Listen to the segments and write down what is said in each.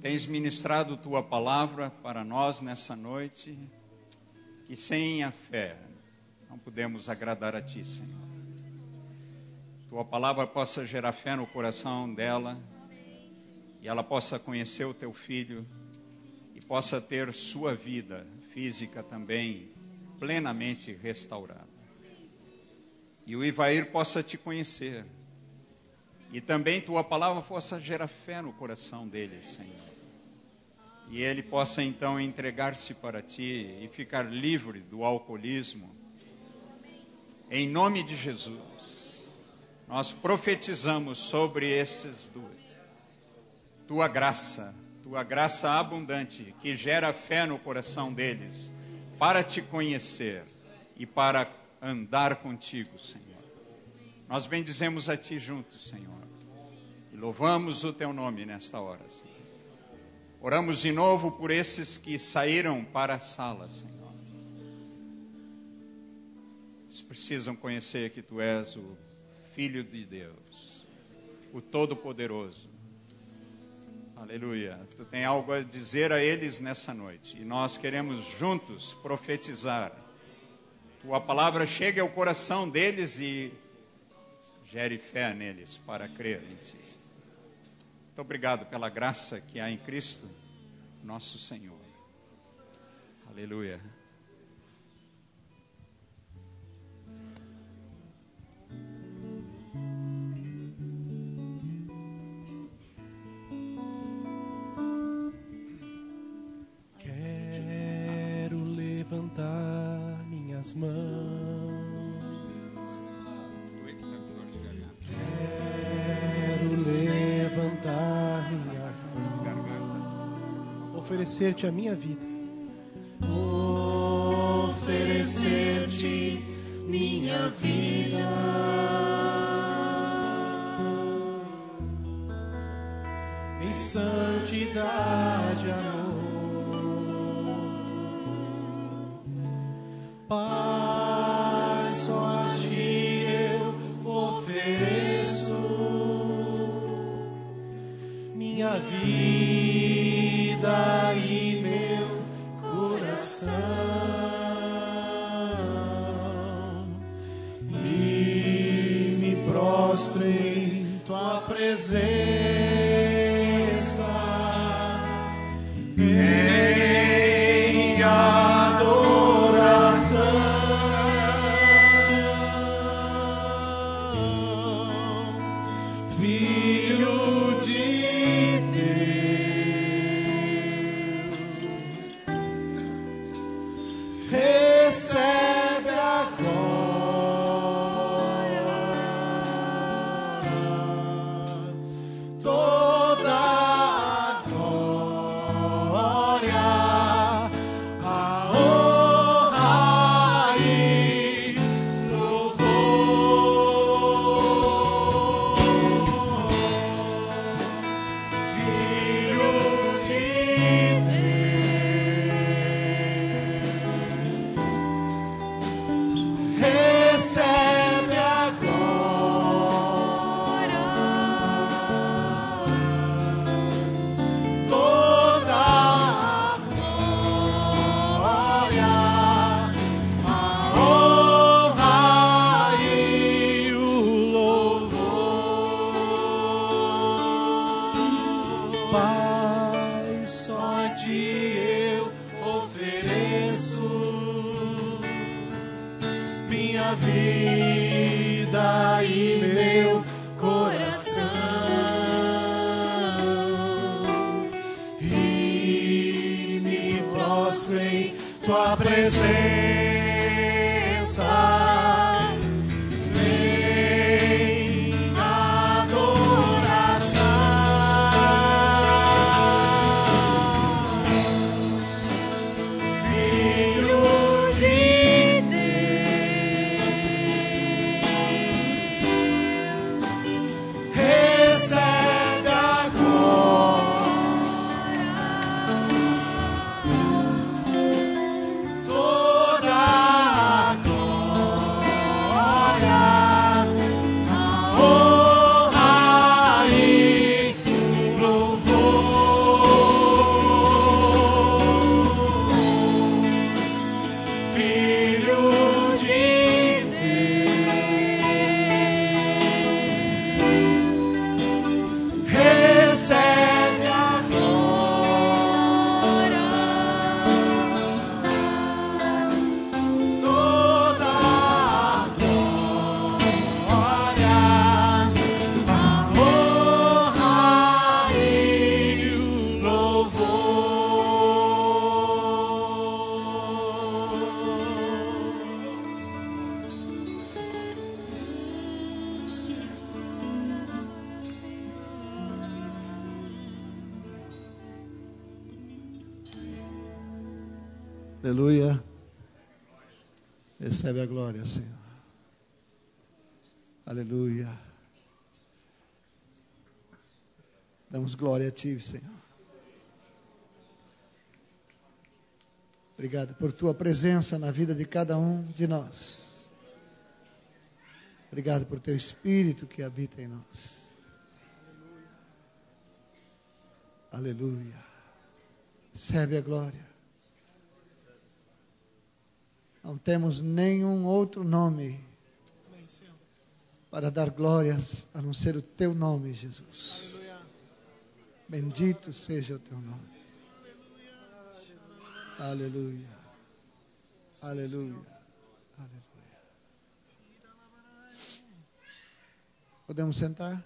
tens ministrado tua palavra para nós nessa noite, que sem a fé não podemos agradar a ti, Senhor. Tua palavra possa gerar fé no coração dela e ela possa conhecer o teu filho e possa ter sua vida física também plenamente restaurada. E o Ivair possa te conhecer e também tua palavra possa gerar fé no coração dele, Senhor. E ele possa então entregar-se para ti e ficar livre do alcoolismo. Em nome de Jesus, nós profetizamos sobre esses dois. Tua graça abundante, que gera fé no coração deles, para te conhecer e para andar contigo, Senhor. Nós bendizemos a ti juntos, Senhor, e louvamos o teu nome nesta hora, Senhor. Oramos de novo por esses que saíram para a sala, Senhor. Eles precisam conhecer que tu és o Filho de Deus, o Todo-Poderoso. Aleluia. Tu tem algo a dizer a eles nessa noite. E nós queremos juntos profetizar. Tua palavra chegue ao coração deles e gere fé neles para crer em ti. Muito obrigado pela graça que há em Cristo, nosso Senhor. Aleluia. Quero levantar minhas mãos. Levantar minha mão, oferecer-te a minha vida, oferecer-te minha vida, em santidade, amor, Pai, só a ti eu ofereço minha vida e meu coração, e me prostro em tua presença, em adoração, Filho de recebe a glória, toda a glória, a honra e louvor, Filho de recebe a glória, toda a glória, a honra e o louvor. Pai, só a ti eu ofereço minha vida e meu coração, e me prostro em tua presença, em adoração, Filho de recebe a glória, toda a glória. Aleluia. Recebe a glória, Senhor. Aleluia. Damos glória a Ti, Senhor. Obrigado por Tua presença na vida de cada um de nós. Obrigado por Teu Espírito que habita em nós. Aleluia. Recebe a glória. Não temos nenhum outro nome para dar glórias a não ser o Teu nome, Jesus. Bendito seja o Teu nome. Aleluia. Aleluia. Aleluia. Podemos sentar?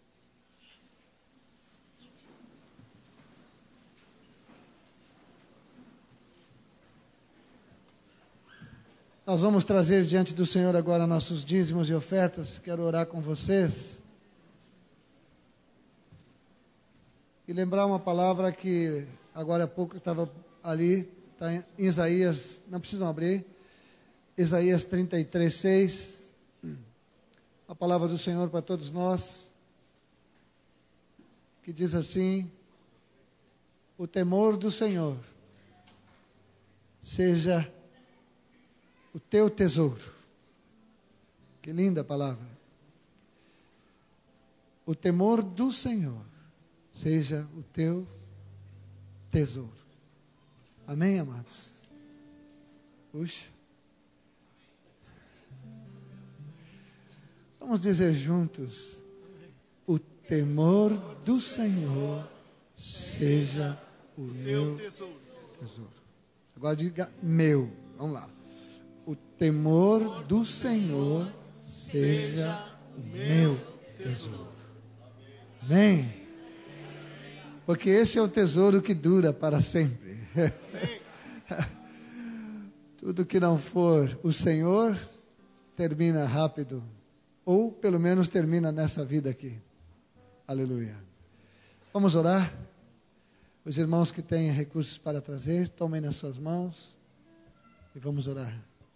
Nós vamos trazer diante do Senhor agora nossos dízimos e ofertas. Quero orar com vocês. E lembrar uma palavra que agora há pouco estava ali, está em Isaías, não precisam abrir, Isaías 33:6, a palavra do Senhor para todos nós, que diz assim: o temor do Senhor seja o teu tesouro. Que linda palavra. O temor do Senhor seja o teu tesouro. Amém, amados? Puxa. Vamos dizer juntos: o temor do Senhor seja o meu tesouro. Agora diga meu. Vamos lá. O temor do Senhor seja o meu tesouro. Amém? Porque esse é o tesouro que dura para sempre. Tudo que não for o Senhor termina rápido, ou pelo menos termina nessa vida aqui. Aleluia. Vamos orar? Os irmãos que têm recursos para trazer, tomem nas suas mãos e vamos orar.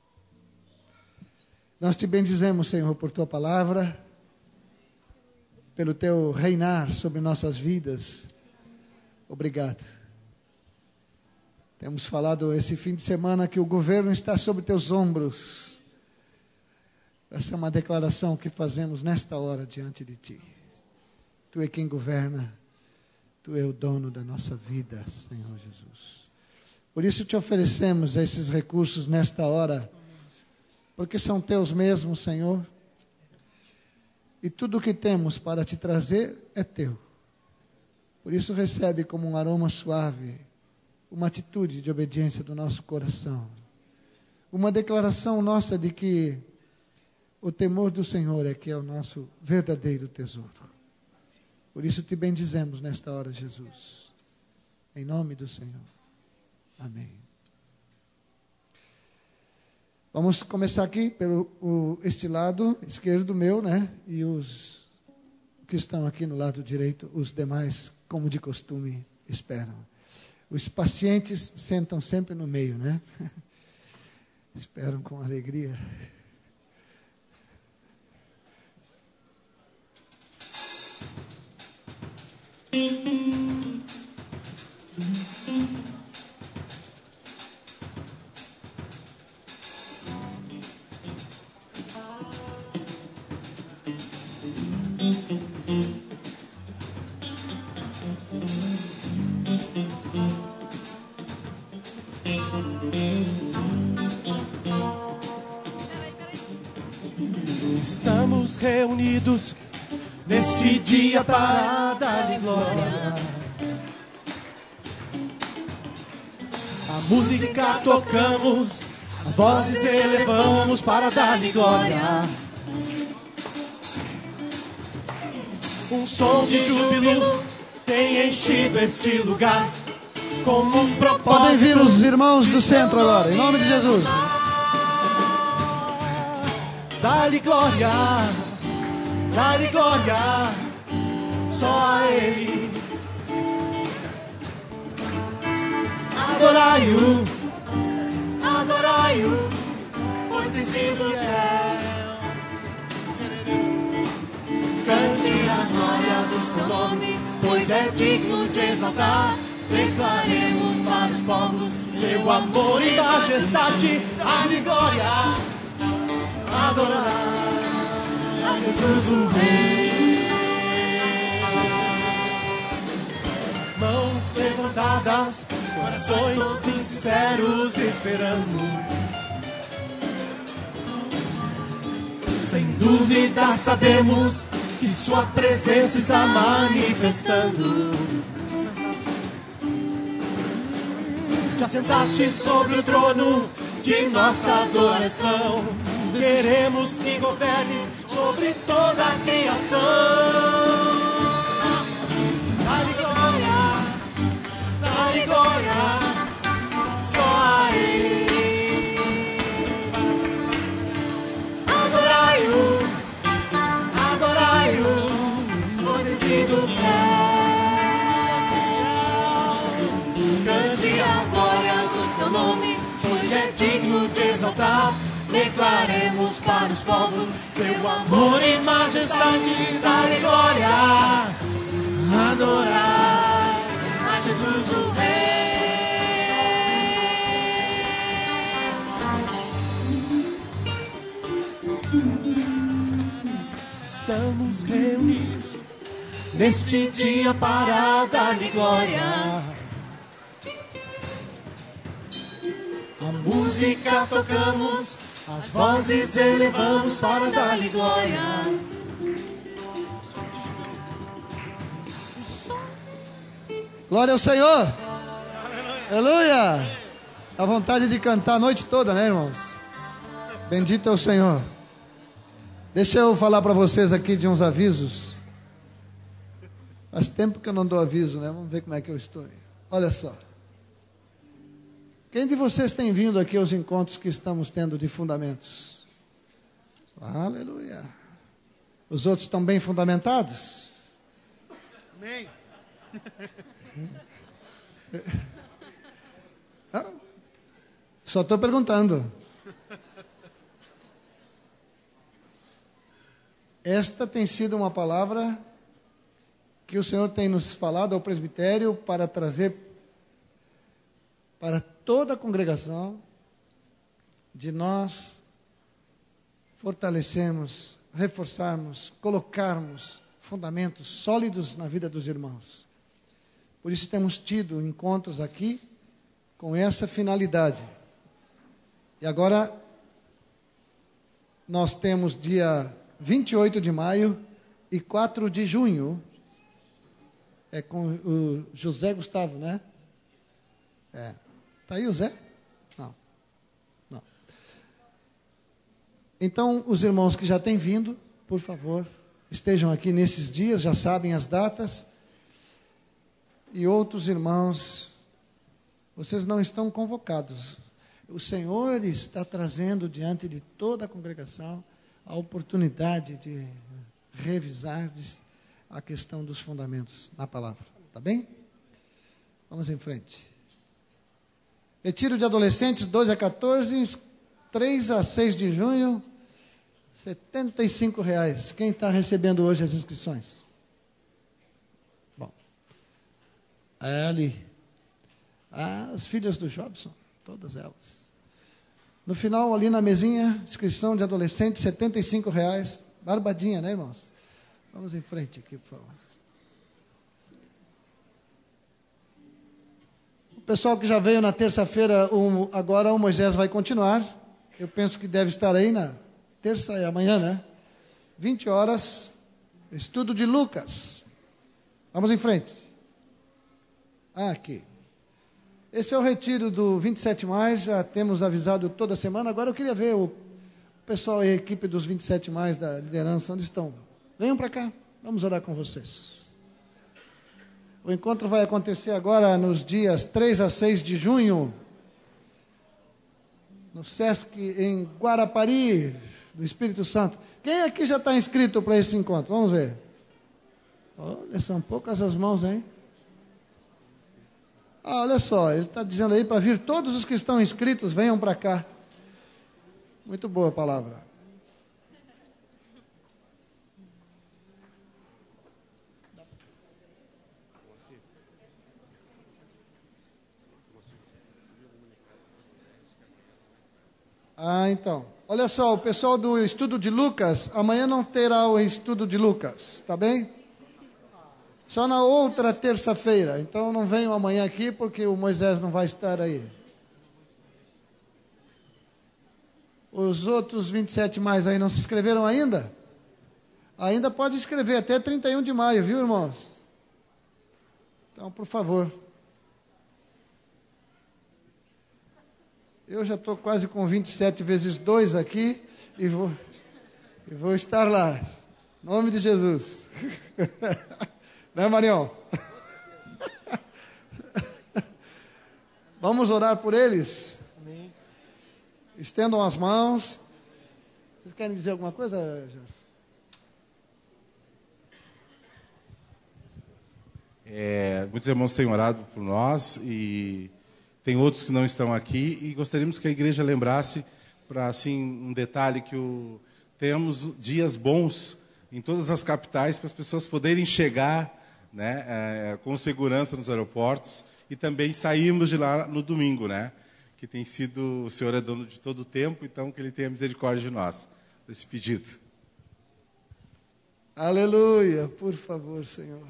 Nós te bendizemos, Senhor, por Tua palavra, pelo Teu reinar sobre nossas vidas. Obrigado. Temos falado esse fim de semana que o governo está sobre Teus ombros. Essa é uma declaração que fazemos nesta hora diante de Ti. Tu é quem governa, Tu é o dono da nossa vida, Senhor Jesus. Por isso te oferecemos esses recursos nesta hora, porque são Teus mesmos, Senhor. E tudo o que temos para Te trazer é Teu. Por isso recebe como um aroma suave uma atitude de obediência do nosso coração. Uma declaração nossa de que o temor do Senhor é que é o nosso verdadeiro tesouro. Por isso te bendizemos nesta hora, Jesus. Em nome do Senhor. Amém. Vamos começar aqui pelo este lado esquerdo meu, né? E os que estão aqui no lado direito, os demais, como de costume, esperam. Os pacientes sentam sempre no meio, né? Esperam com alegria. Estamos reunidos nesse dia para dar-lhe glória. A música tocamos, as vozes elevamos para dar-lhe glória. Um som de júbilo tem enchido esse lugar como um propósito. Podem vir os irmãos do centro agora, em nome de Jesus. Dá-lhe glória, só a Ele. Adorai-o, pois é digno de exaltar. Declaremos para os povos seu amor e majestade, a glória, adorar a Jesus o Rei. As mãos levantadas, corações sinceros esperando. Sem dúvida sabemos que sua presença está manifestando. Já sentaste sobre o trono de nossa adoração. Queremos que governes sobre toda a criação. Dá-lhe glória, só a Ele. Adorai-o, pois tem sido fiel. Cante a glória do seu nome, pois é digno de exaltar. Declaremos para os povos seu amor e majestade. Dá-lhe glória, adorar a Jesus o Rei. Estamos reunidos neste dia para dar-lhe glória. A música tocamos, as vozes elevamos para dar-lhe glória. Glória ao Senhor. Aleluia. Dá vontade de cantar a noite toda, né, irmãos? Bendito é o Senhor. Deixa eu falar para vocês aqui de uns avisos. Faz tempo que eu não dou aviso, né? Vamos ver como é que eu estou. Olha só. Quem de vocês tem vindo aqui aos encontros que estamos tendo de fundamentos? Aleluia. Os outros estão bem fundamentados? Amém. Só estou perguntando. Esta tem sido uma palavra que o Senhor tem nos falado ao presbitério para trazer para toda a congregação, de nós fortalecermos, reforçarmos, colocarmos fundamentos sólidos na vida dos irmãos. Por isso temos tido encontros aqui com essa finalidade. E agora nós temos dia 28 de maio e 4 de junho, é com o José Gustavo, né? Está aí o Zé? Não. Então, os irmãos que já têm vindo, por favor, estejam aqui nesses dias, já sabem as datas. E outros irmãos, vocês não estão convocados. O Senhor está trazendo diante de toda a congregação a oportunidade de revisar a questão dos fundamentos na palavra. Tá bem? Vamos em frente. Retiro de adolescentes, 12 a 14, 3 a 6 de junho, R$75. Quem está recebendo hoje as inscrições? Bom, ali, as filhas do Jobson, todas elas. No final, ali na mesinha, inscrição de adolescentes, R$75. Barbadinha, né, irmãos? Vamos em frente aqui, por favor. O pessoal que já veio na terça-feira, agora o Moisés vai continuar. Eu penso que deve estar aí na terça e amanhã, né? 20 horas, estudo de Lucas. Vamos em frente. Aqui. Esse é o retiro do 27+, já temos avisado toda semana. Agora eu queria ver o pessoal e a equipe dos 27+, da liderança, onde estão? Venham para cá, vamos orar com vocês. O encontro vai acontecer agora nos dias 3 a 6 de junho, no Sesc em Guarapari, do Espírito Santo. Quem aqui já está inscrito para esse encontro? Vamos ver. Olha, são poucas as mãos, hein? Olha só, ele está dizendo aí para vir todos os que estão inscritos, venham para cá. Muito boa a palavra. Então. Olha só, o pessoal do estudo de Lucas, amanhã não terá o estudo de Lucas, tá bem? Só na outra terça-feira. Então não venham amanhã aqui porque o Moisés não vai estar aí. Os outros 27 mais aí não se inscreveram ainda? Ainda pode escrever até 31 de maio, viu, irmãos? Então, por favor. Eu já estou quase com 27 vezes 2 aqui e vou estar lá. Em nome de Jesus. Né, Marião? Vamos orar por eles? Amém. Estendam as mãos. Vocês querem dizer alguma coisa, Jesus? Muitos irmãos têm orado por nós e tem outros que não estão aqui e gostaríamos que a igreja lembrasse para assim um detalhe que temos dias bons em todas as capitais para as pessoas poderem chegar, né, com segurança nos aeroportos e também sairmos de lá no domingo, né? Que tem sido, o Senhor é dono de todo o tempo, então que Ele tenha misericórdia de nós. Esse pedido. Aleluia, por favor, Senhor.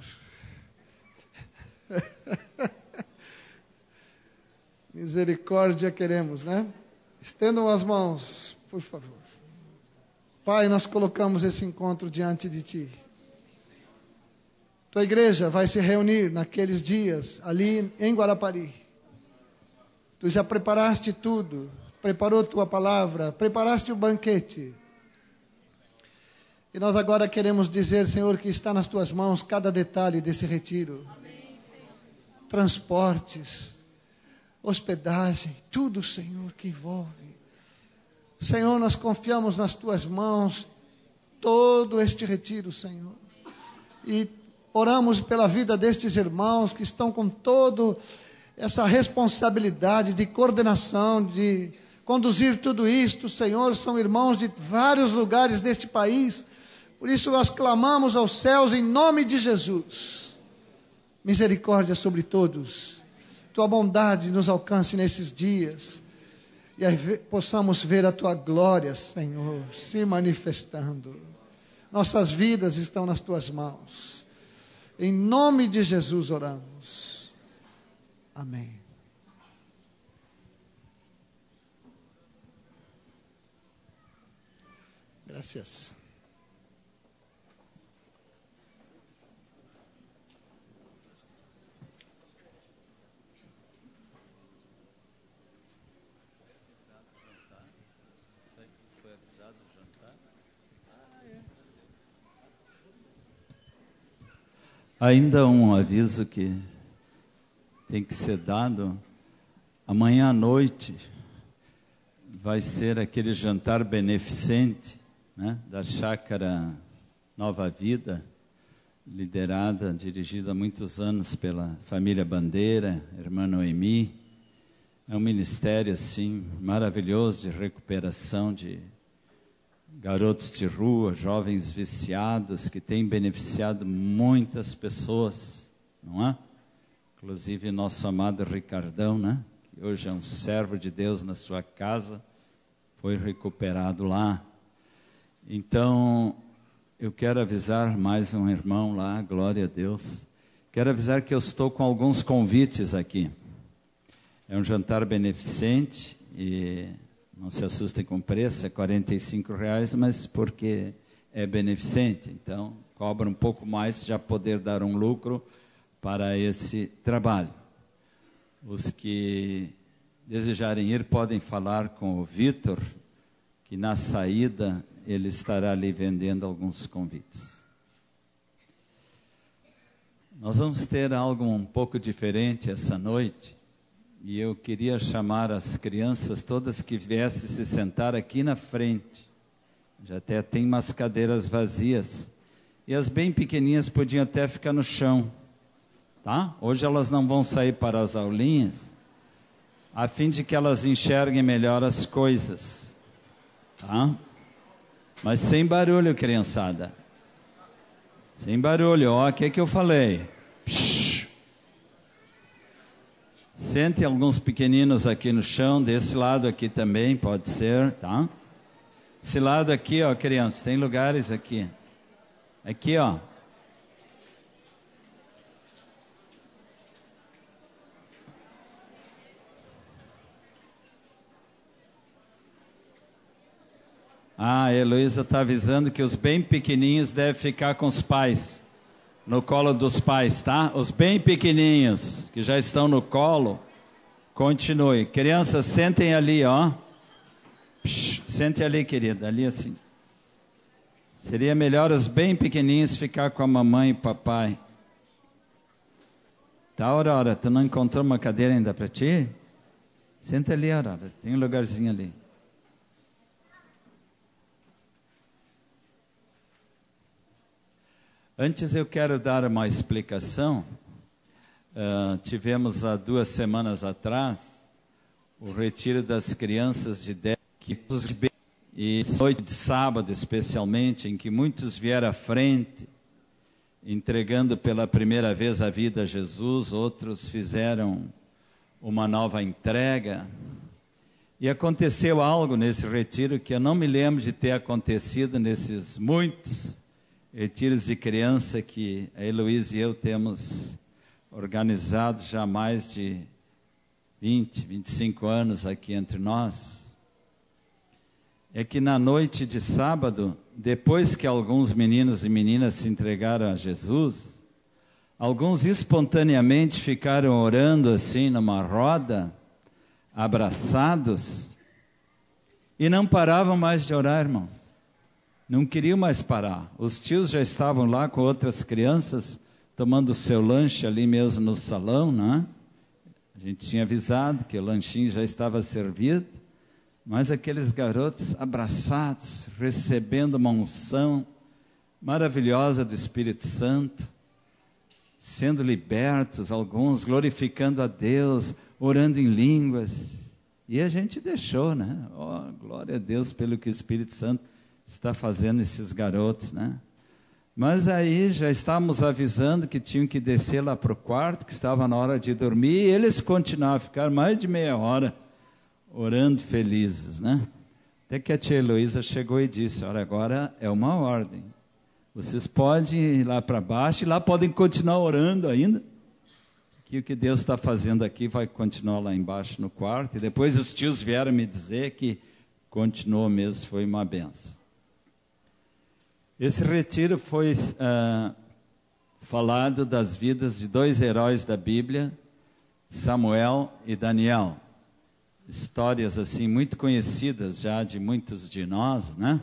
Misericórdia queremos, né? Estendam as mãos, por favor. Pai, nós colocamos esse encontro diante de Ti. Tua igreja vai se reunir naqueles dias, ali em Guarapari. Tu já preparaste tudo, preparou Tua palavra, preparaste o banquete. E nós agora queremos dizer, Senhor, que está nas Tuas mãos cada detalhe desse retiro. Transportes, hospedagem, tudo, Senhor, que envolve. Senhor, nós confiamos nas Tuas mãos todo este retiro, Senhor. E oramos pela vida destes irmãos que estão com toda essa responsabilidade de coordenação, de conduzir tudo isto, Senhor. São irmãos de vários lugares deste país. Por isso nós clamamos aos céus em nome de Jesus. Misericórdia sobre todos. Tua bondade nos alcance nesses dias. E aí possamos ver a Tua glória, Senhor, se manifestando. Nossas vidas estão nas Tuas mãos. Em nome de Jesus oramos. Amém. Graças. Ainda um aviso que tem que ser dado. Amanhã à noite vai ser aquele jantar beneficente, né, da Chácara Nova Vida, liderada, dirigida há muitos anos pela família Bandeira, irmã Noemi. É um ministério assim maravilhoso de recuperação de garotos de rua, jovens viciados, que tem beneficiado muitas pessoas, não é? Inclusive nosso amado Ricardão, né? Que hoje é um servo de Deus na sua casa, foi recuperado lá. Então, eu quero avisar mais um irmão lá, glória a Deus. Quero avisar que eu estou com alguns convites aqui. É um jantar beneficente e não se assustem com o preço, é R$45, mas porque é beneficente. Então, cobra um pouco mais, já poder dar um lucro para esse trabalho. Os que desejarem ir podem falar com o Vitor, que na saída ele estará ali vendendo alguns convites. Nós vamos ter algo um pouco diferente essa noite. E eu queria chamar as crianças todas que viessem se sentar aqui na frente. Já até tem umas cadeiras vazias. E as bem pequeninhas podiam até ficar no chão. Tá? Hoje elas não vão sair para as aulinhas, a fim de que elas enxerguem melhor as coisas. Tá? Mas sem barulho, criançada. Sem barulho. Ó, o que eu falei? Psh. Sente alguns pequeninos aqui no chão, desse lado aqui também, pode ser, tá? Esse lado aqui, ó, crianças, tem lugares aqui. Aqui, ó. Ah, a Heloísa está avisando que os bem pequenininhos devem ficar com os pais, no colo dos pais, tá? Os bem pequenininhos, que já estão no colo, continue. Crianças, sentem ali, ó. Sente ali, querida, ali assim. Seria melhor os bem pequenininhos ficar com a mamãe e papai. Tá, Aurora, tu não encontrou uma cadeira ainda para ti? Senta ali, Aurora, tem um lugarzinho ali. Antes eu quero dar uma explicação. Tivemos há 2 semanas atrás o retiro das crianças de 10 e noite de sábado especialmente, em que muitos vieram à frente, entregando pela primeira vez a vida a Jesus, outros fizeram uma nova entrega. E aconteceu algo nesse retiro que eu não me lembro de ter acontecido nesses muitos retiros de criança que a Heloísa e eu temos organizado já há mais de 20, 25 anos aqui entre nós. É que na noite de sábado, depois que alguns meninos e meninas se entregaram a Jesus, alguns espontaneamente ficaram orando assim numa roda, abraçados, e não paravam mais de orar, irmãos. Não queriam mais parar. Os tios já estavam lá com outras crianças, tomando o seu lanche ali mesmo no salão, né? A gente tinha avisado que o lanchinho já estava servido, mas aqueles garotos abraçados, recebendo uma unção maravilhosa do Espírito Santo, sendo libertos, alguns glorificando a Deus, orando em línguas. E a gente deixou, né? Oh, glória a Deus pelo que o Espírito Santo está fazendo esses garotos, né? Mas aí já estávamos avisando que tinham que descer lá para o quarto, que estava na hora de dormir, e eles continuavam a ficar mais de meia hora orando felizes, né? Até que a tia Heloísa chegou e disse: olha, agora é uma ordem. Vocês podem ir lá para baixo e lá podem continuar orando ainda, que o que Deus está fazendo aqui vai continuar lá embaixo no quarto. E depois os tios vieram me dizer que continuou mesmo, foi uma benção. Esse retiro foi falado das vidas de 2 heróis da Bíblia, Samuel e Daniel. Histórias assim muito conhecidas já de muitos de nós, né?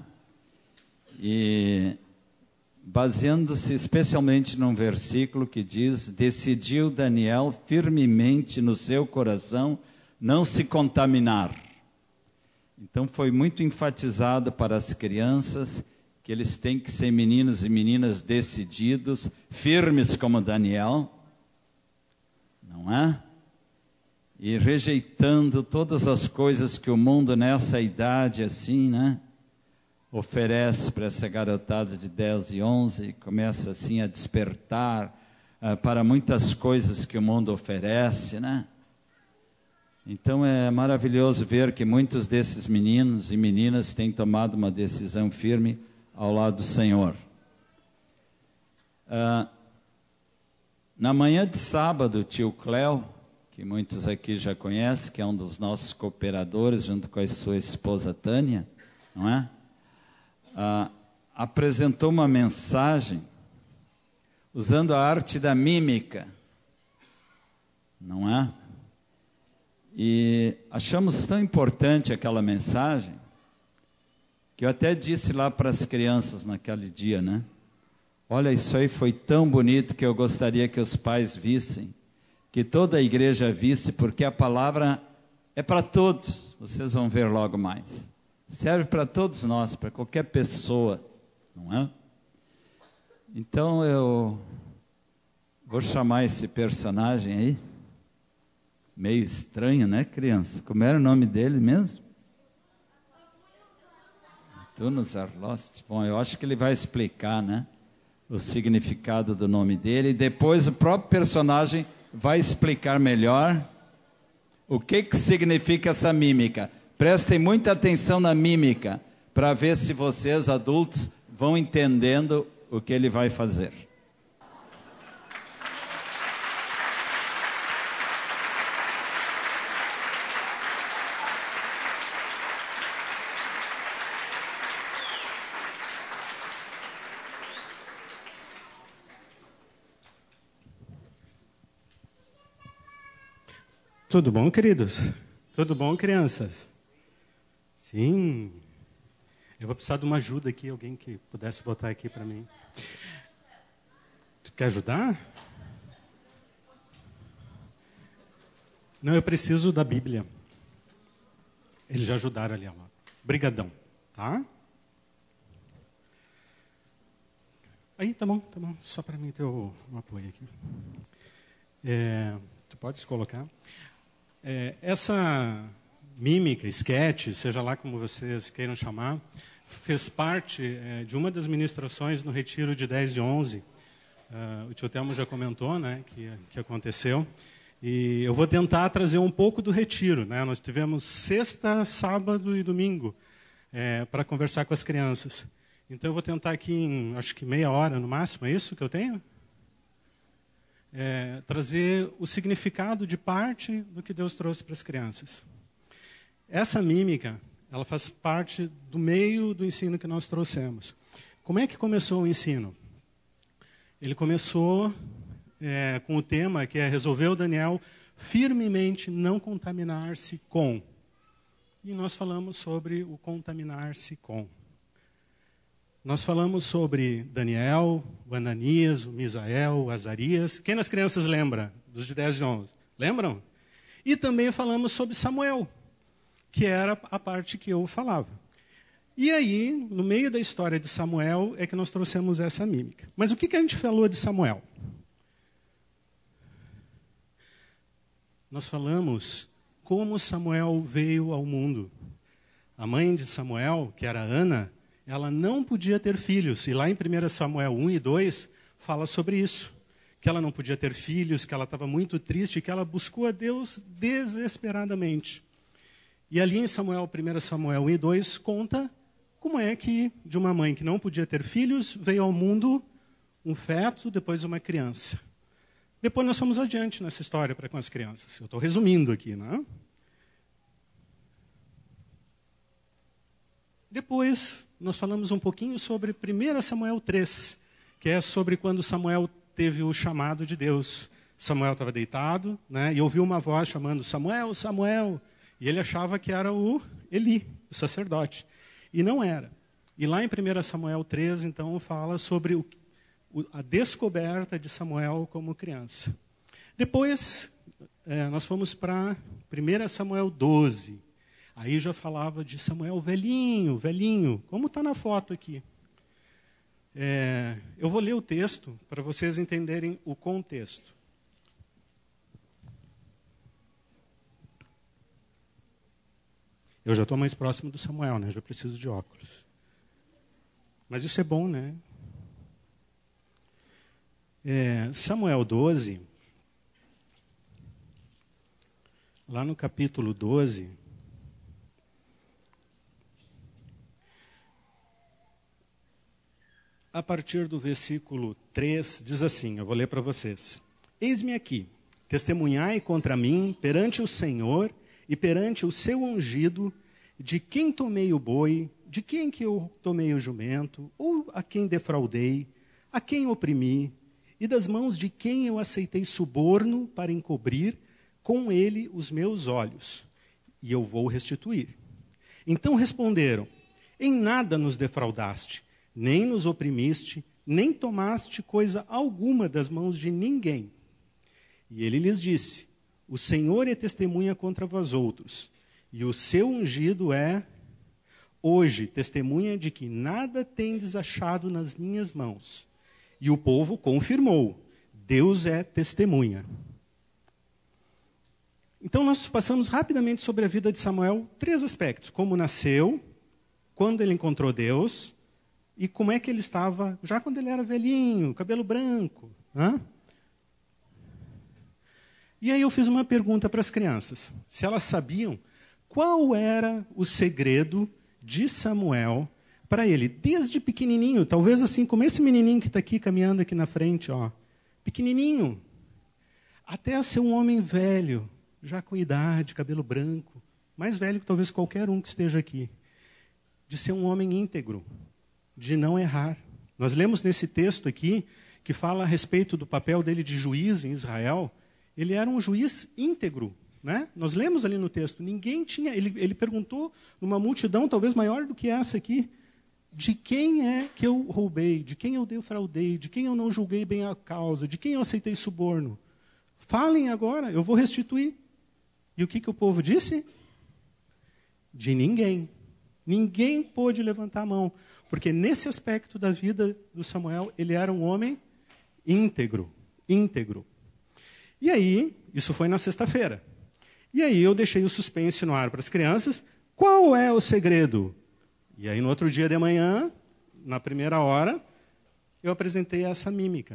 E baseando-se especialmente num versículo que diz: decidiu Daniel firmemente no seu coração não se contaminar. Então foi muito enfatizado para as crianças que eles têm que ser meninos e meninas decididos, firmes como Daniel, não é? E rejeitando todas as coisas que o mundo nessa idade assim, né, oferece para essa garotada de 10 e 11, começa assim a despertar para muitas coisas que o mundo oferece, né? Então é maravilhoso ver que muitos desses meninos e meninas têm tomado uma decisão firme ao lado do Senhor. Na manhã de sábado, o tio Cléo, que muitos aqui já conhecem, que é um dos nossos cooperadores, junto com a sua esposa Tânia, não é? Apresentou uma mensagem usando a arte da mímica, não é? E achamos tão importante aquela mensagem, que eu até disse lá para as crianças naquele dia, né? Olha, isso aí foi tão bonito que eu gostaria que os pais vissem, que toda a igreja visse, porque a palavra é para todos, vocês vão ver logo mais. Serve para todos nós, para qualquer pessoa, não é? Então eu vou chamar esse personagem aí, meio estranho, né, criança? Como era o nome dele mesmo? Antônio Zarlost. Bom, eu acho que ele vai explicar, né, o significado do nome dele, e depois o próprio personagem vai explicar melhor O que significa essa mímica? Prestem muita atenção na mímica, para ver se vocês, adultos, vão entendendo o que ele vai fazer. Tudo bom, queridos? Tudo bom, crianças? Sim. Eu vou precisar de uma ajuda aqui, alguém que pudesse botar aqui para mim. Tu quer ajudar? Não, eu preciso da Bíblia. Eles já ajudaram ali, ó. Brigadão, tá? Aí, tá bom. Só para mim ter um apoio aqui. Tu pode colocar. Essa mímica, esquete, seja lá como vocês queiram chamar, fez parte de uma das ministrações no retiro de 10 e 11. O tio Telmo já comentou, né, que aconteceu. E eu vou tentar trazer um pouco do retiro, né? Nós tivemos sexta, sábado e domingo para conversar com as crianças. Então eu vou tentar aqui em, acho que meia hora no máximo, é isso que eu tenho? Trazer o significado de parte do que Deus trouxe para as crianças. Essa mímica, ela faz parte do meio do ensino que nós trouxemos. Como é que começou o ensino? Ele começou com o tema que resolveu Daniel firmemente não contaminar-se com. E nós falamos sobre o contaminar-se com. Nós falamos sobre Daniel, o Ananias, o Misael, o Azarias. Quem das crianças lembra dos de 10 e 11? Lembram? E também falamos sobre Samuel, que era a parte que eu falava. E aí, no meio da história de Samuel, é que nós trouxemos essa mímica. Mas o que a gente falou de Samuel? Nós falamos como Samuel veio ao mundo. A mãe de Samuel, que era Ana, ela não podia ter filhos. E lá em 1 Samuel 1 e 2, fala sobre isso. Que ela não podia ter filhos, que ela estava muito triste, que ela buscou a Deus desesperadamente. E ali em 1 Samuel 1 e 2, conta como é que, de uma mãe que não podia ter filhos, veio ao mundo um feto, depois uma criança. Depois nós fomos adiante nessa história com as crianças. Eu estou resumindo aqui, né? Depois, nós falamos um pouquinho sobre 1 Samuel 3, que é sobre quando Samuel teve o chamado de Deus. Samuel estava deitado, né, e ouviu uma voz chamando Samuel, Samuel. E ele achava que era o Eli, o sacerdote. E não era. E lá em 1 Samuel 3, então, fala sobre a descoberta de Samuel como criança. Depois, nós fomos para 1 Samuel 12. Aí já falava de Samuel velhinho, como está na foto aqui. Eu vou ler o texto para vocês entenderem o contexto. Eu já estou mais próximo do Samuel, né? Já preciso de óculos. Mas isso é bom, né? Samuel 12, lá no capítulo 12, a partir do versículo 3, diz assim, eu vou ler para vocês. Eis-me aqui, testemunhai contra mim perante o Senhor e perante o seu ungido, de quem tomei o boi, de quem que eu tomei o jumento, ou a quem defraudei, a quem oprimi, e das mãos de quem eu aceitei suborno para encobrir com ele os meus olhos, e eu vou restituir. Então responderam, em nada nos defraudaste, nem nos oprimiste, nem tomaste coisa alguma das mãos de ninguém. E ele lhes disse, o Senhor é testemunha contra vós outros, e o seu ungido hoje, testemunha de que nada tendes achado nas minhas mãos. E o povo confirmou, Deus é testemunha. Então nós passamos rapidamente sobre a vida de Samuel, 3 aspectos. Como nasceu, quando ele encontrou Deus, e como é que ele estava, já quando ele era velhinho, cabelo branco. E aí eu fiz uma pergunta para as crianças, se elas sabiam qual era o segredo de Samuel para ele, desde pequenininho, talvez assim como esse menininho que está aqui caminhando aqui na frente, ó, pequenininho, até ser um homem velho, já com idade, cabelo branco, mais velho que talvez qualquer um que esteja aqui, de ser um homem íntegro, de não errar. Nós lemos nesse texto aqui, que fala a respeito do papel dele de juiz em Israel, ele era um juiz íntegro, né? Nós lemos ali no texto, ninguém tinha, ele perguntou numa multidão talvez maior do que essa aqui, de quem é que eu roubei, de quem eu defraudei, de quem eu não julguei bem a causa, de quem eu aceitei suborno. Falem agora, eu vou restituir. E o que o povo disse? De ninguém. Ninguém pôde levantar a mão, porque nesse aspecto da vida do Samuel, ele era um homem íntegro, íntegro. E aí, isso foi na sexta-feira. E aí eu deixei o suspense no ar para as crianças. Qual é o segredo? E aí no outro dia de manhã, na primeira hora, eu apresentei essa mímica,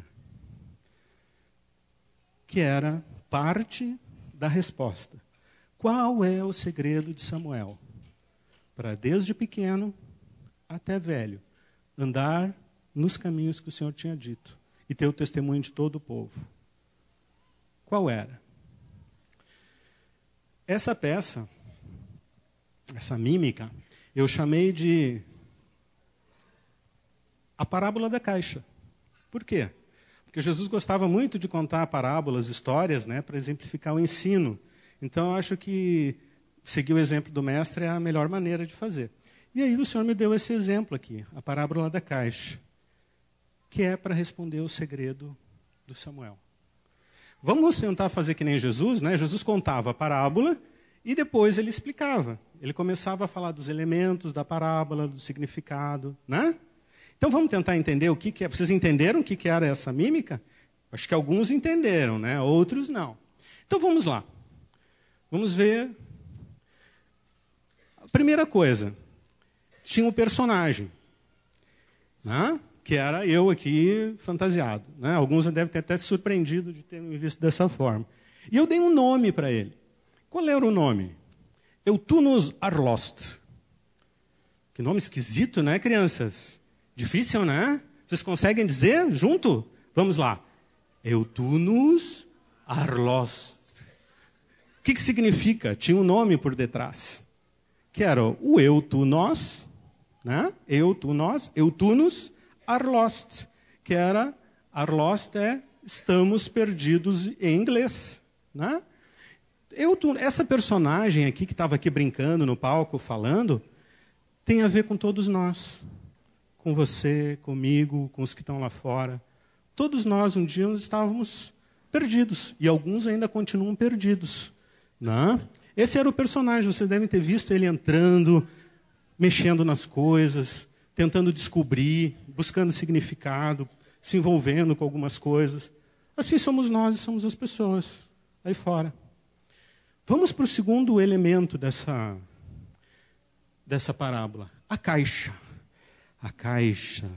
que era parte da resposta. Qual é o segredo de Samuel? Para desde pequeno até velho, andar nos caminhos que o Senhor tinha dito e ter o testemunho de todo o povo. Qual era? Essa peça, essa mímica, eu chamei de a parábola da caixa. Por quê? Porque Jesus gostava muito de contar parábolas, histórias, né, para exemplificar o ensino. Então, eu acho que seguir o exemplo do mestre é a melhor maneira de fazer. E aí o Senhor me deu esse exemplo aqui, a parábola da caixa, que é para responder o segredo do Samuel. Vamos tentar fazer que nem Jesus, né? Jesus contava a parábola e depois ele explicava. Ele começava a falar dos elementos da parábola, do significado, né? Então vamos tentar entender o que é. Vocês entenderam o que era essa mímica? Acho que alguns entenderam, né? Outros não. Então vamos lá. Vamos ver. A primeira coisa, tinha um personagem, né? Que era eu aqui fantasiado, né? Alguns devem ter até se surpreendido de ter me visto dessa forma. E eu dei um nome para ele. Qual era o nome? Eutunus Arlost. Que nome esquisito, né, crianças? Difícil, né? Vocês conseguem dizer junto? Vamos lá. Eutunus Arlost. O que significa? Tinha um nome por detrás. Que era o Eutunos, né? Eutunus Arlost, que era, Arlost é estamos perdidos em inglês, né? Essa personagem aqui, que estava aqui brincando no palco, falando, tem a ver com todos nós. Com você, comigo, com os que estão lá fora. Todos nós, um dia, estávamos perdidos. E alguns ainda continuam perdidos, né? Esse era o personagem, vocês devem ter visto ele entrando, mexendo nas coisas, tentando descobrir, buscando significado, se envolvendo com algumas coisas. Assim somos nós e somos as pessoas aí fora. Vamos para o segundo elemento dessa parábola. A caixa. A caixa.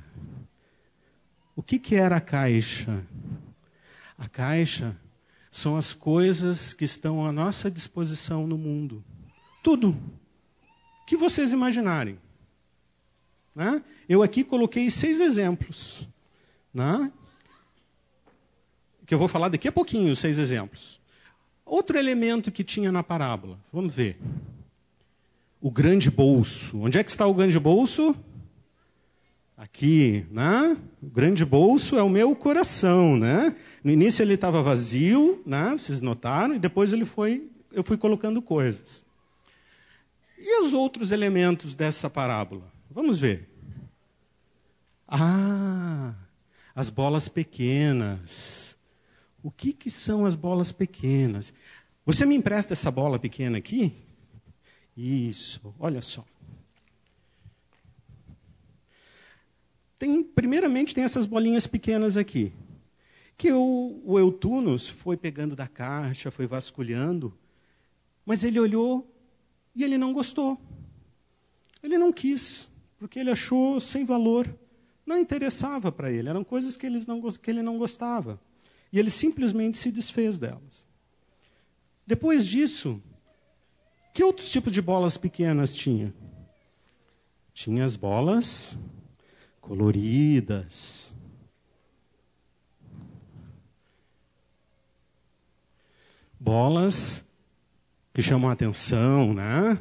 O que era a caixa? A caixa são as coisas que estão à nossa disposição no mundo. Tudo. Que vocês imaginarem. Né? Eu aqui coloquei 6 exemplos, né? Que eu vou falar daqui a pouquinho, os 6 exemplos. Outro elemento que tinha na parábola, vamos ver. O grande bolso. Onde é que está o grande bolso? Aqui, né? O grande bolso é o meu coração, né? No início ele estava vazio, né? Vocês notaram, e depois eu fui colocando coisas. E os outros elementos dessa parábola? Vamos ver. As bolas pequenas. O que são as bolas pequenas? Você me empresta essa bola pequena aqui? Isso, olha só. Primeiramente tem essas bolinhas pequenas aqui. Que o Eutunus foi pegando da caixa, foi vasculhando, mas ele olhou e ele não gostou. Ele não quis, porque ele achou sem valor. Não interessava para ele, eram coisas que ele não gostava. E ele simplesmente se desfez delas. Depois disso, que outros tipos de bolas pequenas tinha? Tinha as bolas coloridas. Bolas que chamam a atenção, né?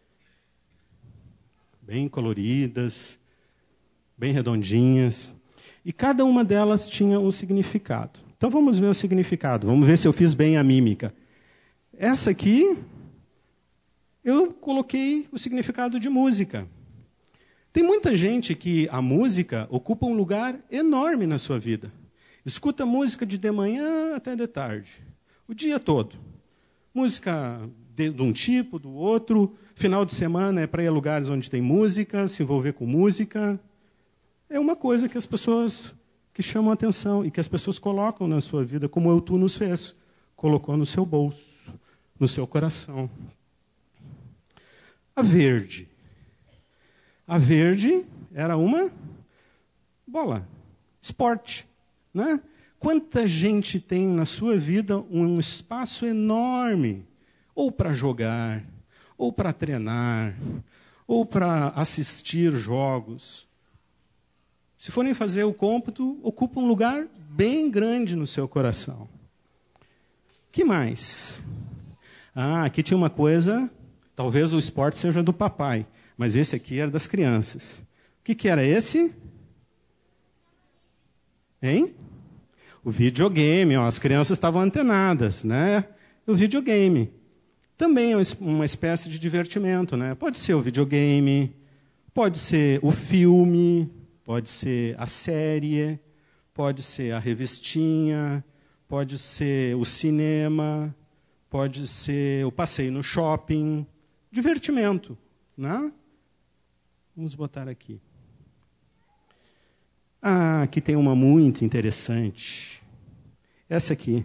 Bem coloridas, bem redondinhas. E cada uma delas tinha um significado. Então vamos ver o significado. Vamos ver se eu fiz bem a mímica. Essa aqui, eu coloquei o significado de música. Tem muita gente que a música ocupa um lugar enorme na sua vida. Escuta música de manhã até de tarde, o dia todo. Música de um tipo, do outro. Final de semana é para ir a lugares onde tem música, se envolver com música. É uma coisa que as pessoas que chamam a atenção e que as pessoas colocam na sua vida, como o Eutu nos fez. Colocou no seu bolso, no seu coração. A verde. A verde era uma bola, esporte, né? Quanta gente tem na sua vida um espaço enorme, ou para jogar, ou para treinar, ou para assistir jogos. Se forem fazer o cômputo, ocupa um lugar bem grande no seu coração. Que mais? Aqui tinha uma coisa, talvez o esporte seja do papai, mas esse aqui era das crianças. O que era esse? Hein? O videogame. As crianças estavam antenadas, né? O videogame. Também é uma espécie de divertimento, né? Pode ser o videogame, pode ser o filme, pode ser a série, pode ser a revistinha, pode ser o cinema, pode ser o passeio no shopping. Divertimento, né? Vamos botar aqui. Aqui tem uma muito interessante. Essa aqui.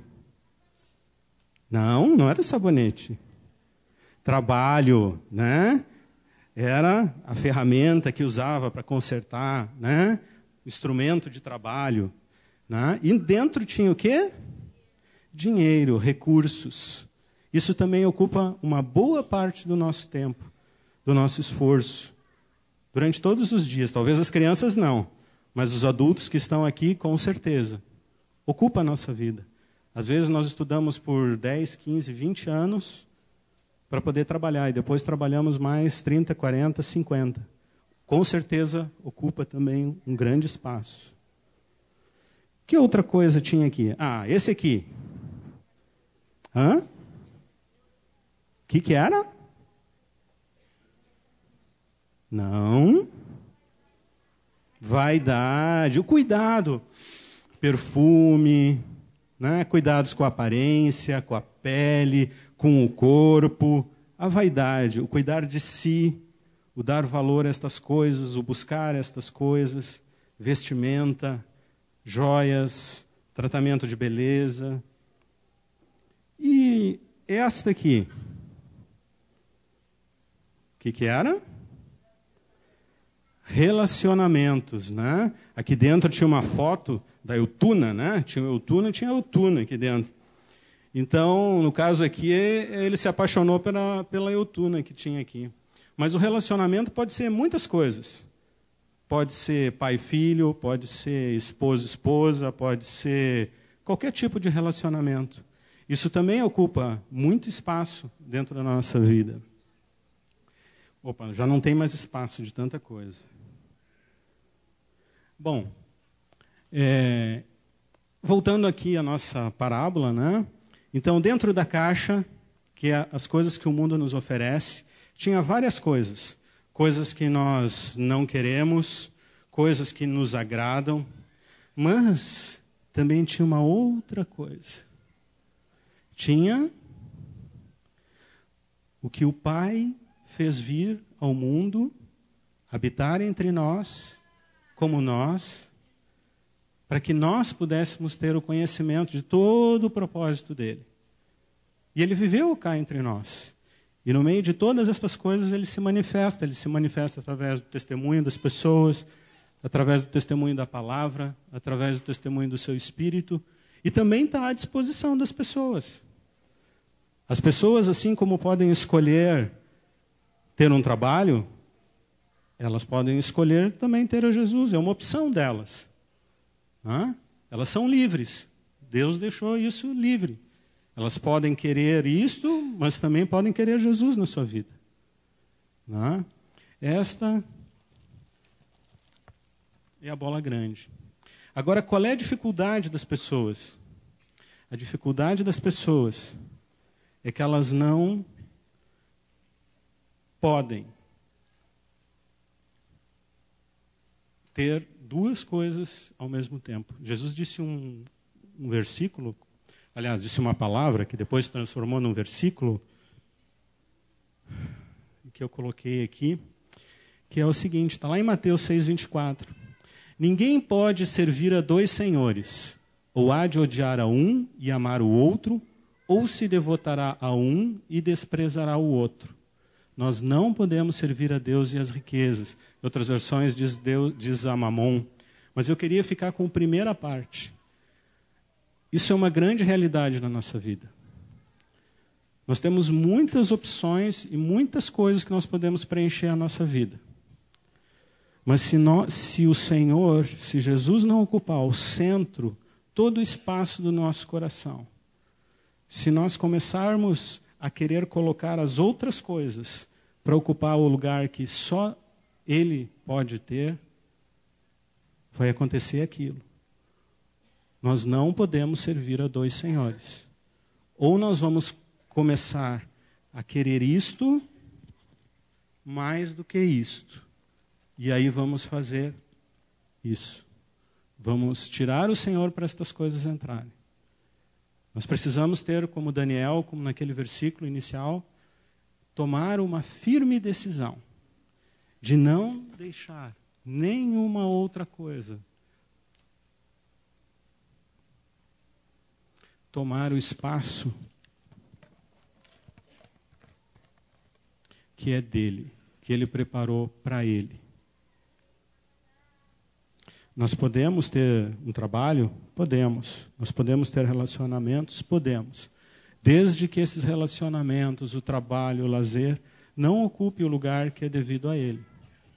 Não era sabonete. Trabalho, né? Era a ferramenta que usava para consertar, né? Instrumento de trabalho, né? E dentro tinha o quê? Dinheiro, recursos. Isso também ocupa uma boa parte do nosso tempo, do nosso esforço. Durante todos os dias. Talvez as crianças não, mas os adultos que estão aqui, com certeza. Ocupa a nossa vida. Às vezes nós estudamos por 10, 15, 20 anos para poder trabalhar, e depois trabalhamos mais 30, 40, 50. Com certeza ocupa também um grande espaço. Que outra coisa tinha aqui? Esse aqui. O que era? Não. Vaidade, o cuidado. Perfume, né? Cuidados com a aparência, com a pele, com o corpo. A vaidade, o cuidar de si, o dar valor a estas coisas, o buscar estas coisas. Vestimenta, joias, tratamento de beleza. E esta aqui. O que era? Relacionamentos, né? Aqui dentro tinha uma foto da Eutuna, né? Tinha o Eutuna e tinha a Eutuna aqui dentro. Então, no caso aqui, ele se apaixonou pela Eutuna que tinha aqui. Mas o relacionamento pode ser muitas coisas. Pode ser pai e filho, pode ser esposo e esposa, pode ser qualquer tipo de relacionamento. Isso também ocupa muito espaço dentro da nossa vida. Opa, já não tem mais espaço de tanta coisa. Bom, voltando aqui à nossa parábola, né? Então, dentro da caixa, que é as coisas que o mundo nos oferece, tinha várias coisas. Coisas que nós não queremos, coisas que nos agradam, mas também tinha uma outra coisa. Tinha o que o Pai fez vir ao mundo, habitar entre nós, como nós, para que nós pudéssemos ter o conhecimento de todo o propósito dele. E ele viveu cá entre nós. E no meio de todas estas coisas ele se manifesta através do testemunho das pessoas, através do testemunho da palavra, através do testemunho do seu Espírito, e também está à disposição das pessoas. As pessoas, assim como podem escolher ter um trabalho, elas podem escolher também ter a Jesus. É uma opção delas. Elas são livres. Deus deixou isso livre. Elas podem querer isto, mas também podem querer Jesus na sua vida. Esta é a bola grande. Agora, qual é a dificuldade das pessoas? A dificuldade das pessoas é que elas não podem ter duas coisas ao mesmo tempo. Jesus disse um versículo, aliás, disse uma palavra que depois se transformou num versículo, que eu coloquei aqui, que é o seguinte, está lá em Mateus 6:24. Ninguém pode servir a dois senhores, ou há de odiar a um e amar o outro, ou se devotará a um e desprezará o outro. Nós não podemos servir a Deus e as riquezas. Em outras versões diz a Mamon. Mas eu queria ficar com a primeira parte. Isso é uma grande realidade na nossa vida. Nós temos muitas opções e muitas coisas que nós podemos preencher a nossa vida. Mas se o Senhor, se Jesus não ocupar o centro, todo o espaço do nosso coração, se nós começarmos a querer colocar as outras coisas para ocupar o lugar que só Ele pode ter, vai acontecer aquilo. Nós não podemos servir a dois senhores. Ou nós vamos começar a querer isto mais do que isto. E aí vamos fazer isso. Vamos tirar o Senhor para estas coisas entrarem. Nós precisamos ter, como Daniel, como naquele versículo inicial, tomar uma firme decisão de não deixar nenhuma outra coisa tomar o espaço que é dele, que ele preparou para ele. Nós podemos ter um trabalho? Podemos. Nós podemos ter relacionamentos? Podemos. Desde que esses relacionamentos, o trabalho, o lazer, não ocupe o lugar que é devido a ele.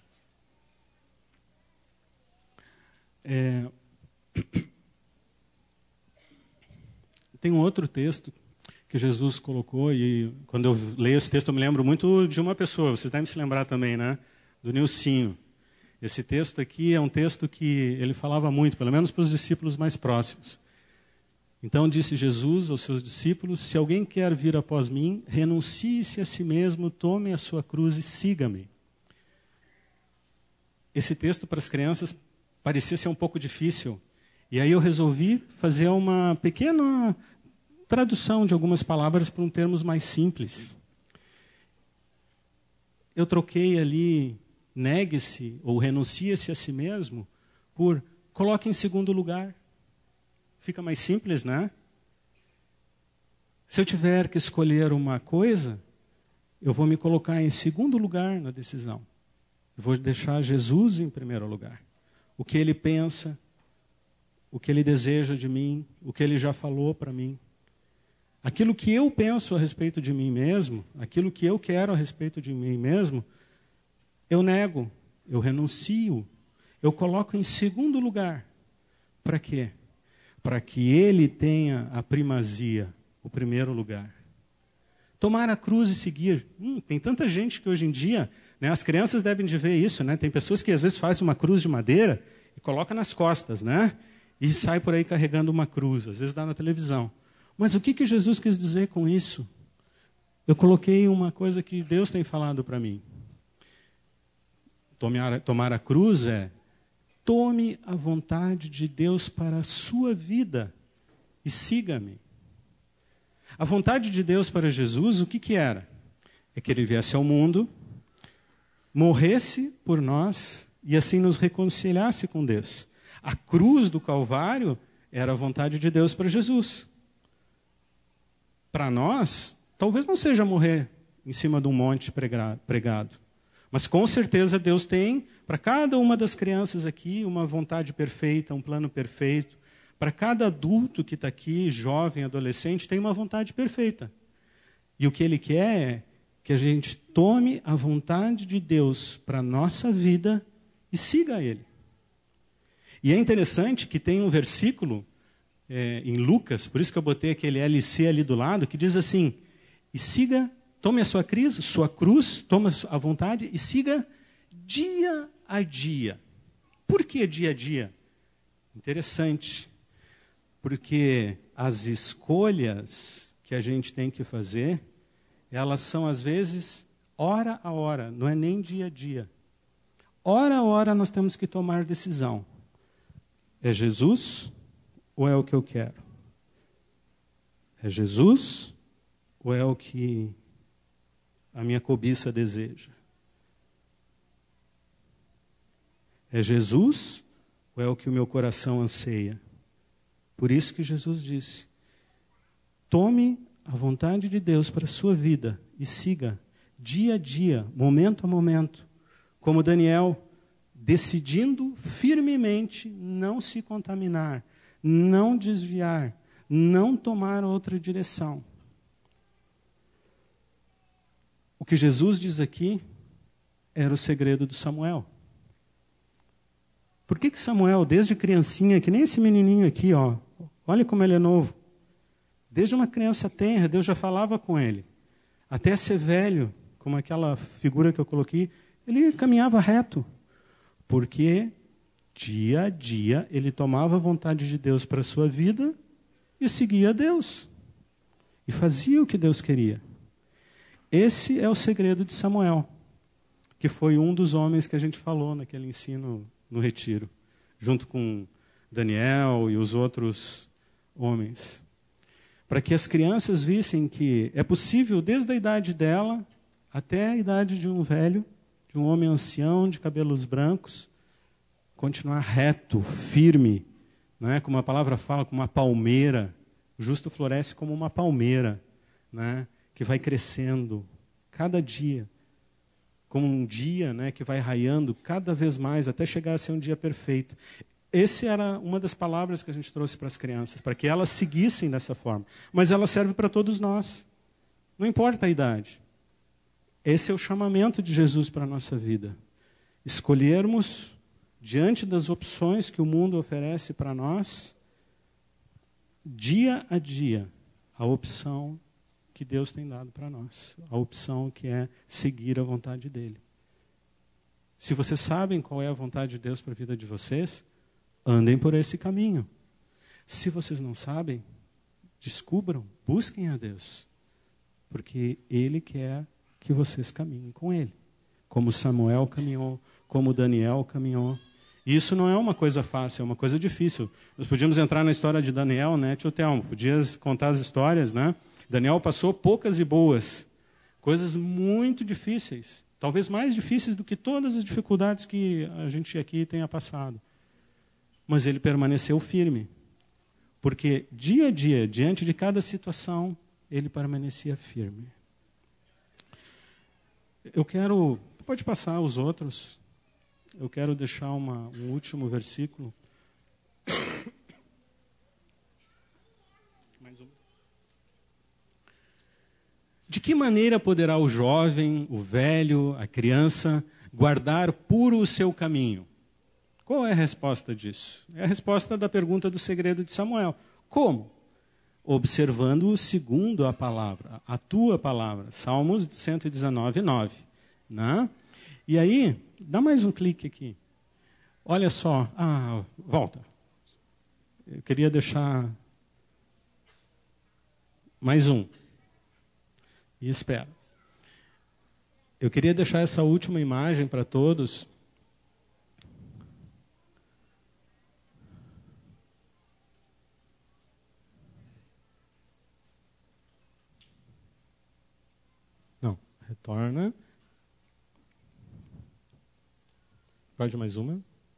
Tem um outro texto que Jesus colocou, e quando eu leio esse texto eu me lembro muito de uma pessoa, vocês devem se lembrar também, né? Do Nilcinho. Esse texto aqui é um texto que ele falava muito, pelo menos para os discípulos mais próximos. Então disse Jesus aos seus discípulos, se alguém quer vir após mim, renuncie-se a si mesmo, tome a sua cruz e siga-me. Esse texto para as crianças parecia ser um pouco difícil. E aí eu resolvi fazer uma pequena tradução de algumas palavras para termos mais simples. Eu troquei ali, negue-se ou renuncie-se a si mesmo, por coloque em segundo lugar. Fica mais simples, né? Se eu tiver que escolher uma coisa, eu vou me colocar em segundo lugar na decisão. Eu vou deixar Jesus em primeiro lugar. O que ele pensa, o que ele deseja de mim, o que ele já falou para mim. Aquilo que eu penso a respeito de mim mesmo, aquilo que eu quero a respeito de mim mesmo, eu nego, eu renuncio, eu coloco em segundo lugar. Para quê? Para que ele tenha a primazia, o primeiro lugar. Tomar a cruz e seguir. Tem tanta gente que hoje em dia, né, as crianças devem de ver isso, né? Tem pessoas que às vezes fazem uma cruz de madeira e coloca nas costas, né? E sai por aí carregando uma cruz, às vezes dá na televisão. Mas o que Jesus quis dizer com isso? Eu coloquei uma coisa que Deus tem falado para mim. Tomar a cruz é: tome a vontade de Deus para a sua vida e siga-me. A vontade de Deus para Jesus, o que era? É que ele viesse ao mundo, morresse por nós e assim nos reconciliasse com Deus. A cruz do Calvário era a vontade de Deus para Jesus. Para nós, talvez não seja morrer em cima de um monte pregado. Mas com certeza Deus tem, para cada uma das crianças aqui, uma vontade perfeita, um plano perfeito. Para cada adulto que está aqui, jovem, adolescente, tem uma vontade perfeita. E o que Ele quer é que a gente tome a vontade de Deus para a nossa vida e siga Ele. E é interessante que tem um versículo em Lucas, por isso que eu botei aquele LC ali do lado, que diz assim, e siga, tome a sua cruz, tome a vontade e siga dia a dia. Por que dia a dia? Interessante, porque as escolhas que a gente tem que fazer, elas são às vezes hora a hora, não é nem dia a dia. Hora a hora nós temos que tomar decisão. É Jesus ou é o que eu quero? É Jesus ou é o que a minha cobiça deseja? É Jesus ou é o que o meu coração anseia? Por isso que Jesus disse, tome a vontade de Deus para a sua vida e siga dia a dia, momento a momento, como Daniel, decidindo firmemente não se contaminar, não desviar, não tomar outra direção. O que Jesus diz aqui era o segredo do Samuel. Por que Samuel, desde criancinha, que nem esse menininho aqui, ó, olha como ele é novo. Desde uma criança tenra, Deus já falava com ele. Até ser velho, como aquela figura que eu coloquei, ele caminhava reto. Porque dia a dia ele tomava a vontade de Deus para a sua vida e seguia a Deus. E fazia o que Deus queria. Esse é o segredo de Samuel, que foi um dos homens que a gente falou naquele ensino no retiro, junto com Daniel e os outros homens. Para que as crianças vissem que é possível, desde a idade dela até a idade de um velho, de um homem ancião, de cabelos brancos, continuar reto, firme, não é? Como a palavra fala, como uma palmeira. O justo floresce como uma palmeira, né? Que vai crescendo cada dia, como um dia, né, que vai raiando cada vez mais, até chegar a ser um dia perfeito. Essa era uma das palavras que a gente trouxe para as crianças, para que elas seguissem dessa forma. Mas ela serve para todos nós, não importa a idade. Esse é o chamamento de Jesus para a nossa vida. Escolhermos, diante das opções que o mundo oferece para nós, dia a dia, a opção que Deus tem dado para nós. A opção que é seguir a vontade dEle. Se vocês sabem qual é a vontade de Deus para a vida de vocês, andem por esse caminho. Se vocês não sabem, descubram, busquem a Deus. Porque Ele quer que vocês caminhem com Ele. Como Samuel caminhou, como Daniel caminhou. E isso não é uma coisa fácil, é uma coisa difícil. Nós podíamos entrar na história de Daniel, né, tio Telmo? Podias contar as histórias, né? Daniel passou poucas e boas, coisas muito difíceis. Talvez mais difíceis do que todas as dificuldades que a gente aqui tenha passado. Mas ele permaneceu firme. Porque dia a dia, diante de cada situação, ele permanecia firme. Eu quero... Pode passar os outros. Eu quero deixar um último versículo. Mais um. De que maneira poderá o jovem, o velho, a criança, guardar puro o seu caminho? Qual é a resposta disso? É a resposta da pergunta do segredo de Samuel. Como? Observando-o segundo a palavra, a tua palavra. Salmos 119, 9. Né? E aí, dá mais um clique aqui. Olha só. Volta. Eu queria deixar mais um. E espera. Eu queria deixar essa última imagem para todos. Não, retorna. Pode mais uma.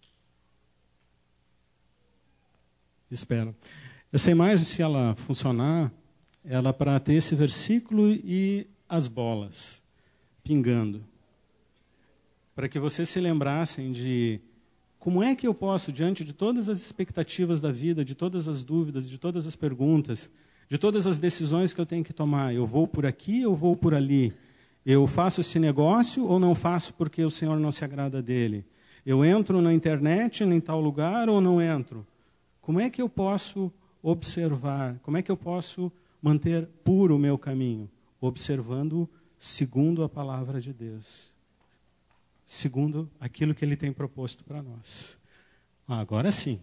Espera. Essa imagem, se ela funcionar, ela é para ter esse versículo e as bolas pingando. Para que vocês se lembrassem de como é que eu posso, diante de todas as expectativas da vida, de todas as dúvidas, de todas as perguntas, de todas as decisões que eu tenho que tomar. Eu vou por aqui, eu vou por ali. Eu faço esse negócio ou não faço porque o Senhor não se agrada dele? Eu entro na internet em tal lugar ou não entro? Como é que eu posso observar? Como é que eu posso manter puro o meu caminho? Observando segundo a palavra de Deus. Segundo aquilo que Ele tem proposto para nós. Agora sim.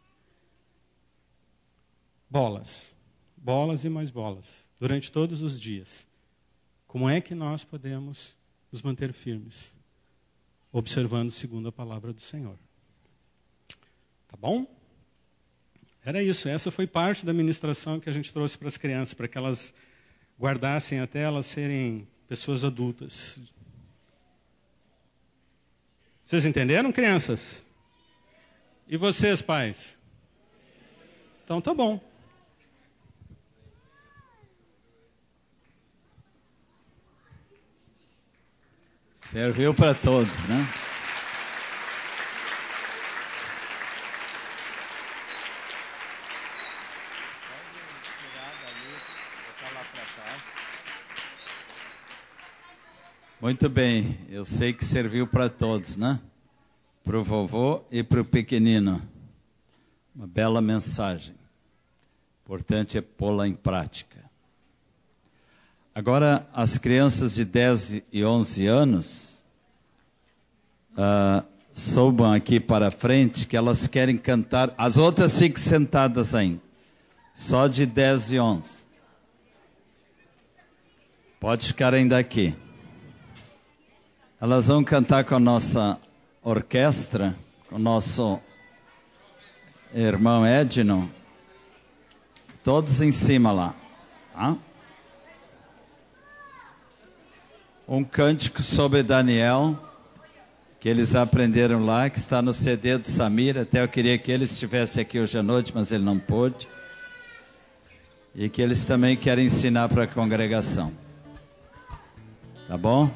Bolas. Bolas e mais bolas. Durante todos os dias. Como é que nós podemos nos manter firmes? Observando segundo a palavra do Senhor. Tá bom? Era isso. Essa foi parte da ministração que a gente trouxe para as crianças, para que elas guardassem até elas serem pessoas adultas. Vocês entenderam, crianças? E vocês, pais? Então tá bom. Serviu para todos, né? Muito bem, eu sei que serviu para todos, né? Para o vovô e para o pequenino. Uma bela mensagem. Importante é pô-la em prática. Agora, as crianças de 10 e 11 anos subam aqui para frente, que elas querem cantar. As outras fiquem sentadas ainda. Só de 10 e 11. Pode ficar ainda aqui. Elas vão cantar com a nossa orquestra, com o nosso irmão Edno. Todos em cima lá. Tá? Um cântico sobre Daniel, que eles aprenderam lá, que está no CD do Samir. Até eu queria que ele estivesse aqui hoje à noite, mas ele não pôde. E que eles também querem ensinar para a congregação. Tá bom?